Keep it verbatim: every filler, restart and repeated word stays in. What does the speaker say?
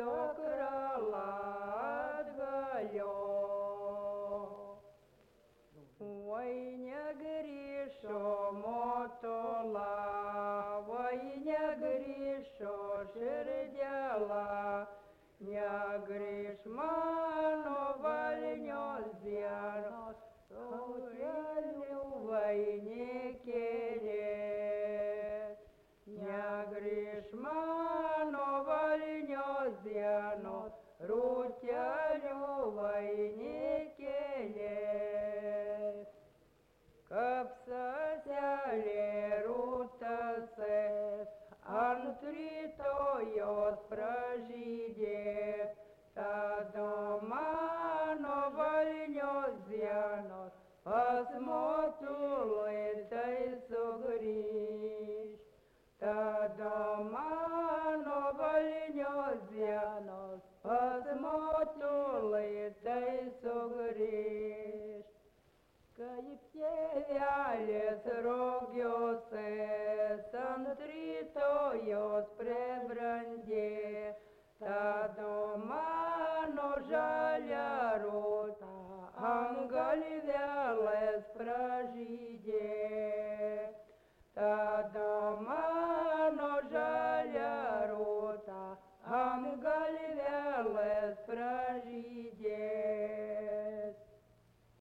dukra Latgalio. Vai negrįžo motula, vai negrįžo širdėla, negrįž mano valnios dienos, saulėlių vainikėlės. Negrįž mano valnios dienos, rūtelių vainikėlės. Kaip seselė rūtasės, ant rytojos pražydė, tada mano valnios dienos pas motulai tai sugrįž. Tada mano valnios dienos pas motulai tai sugrįž. Kaip tėvelės rogiuose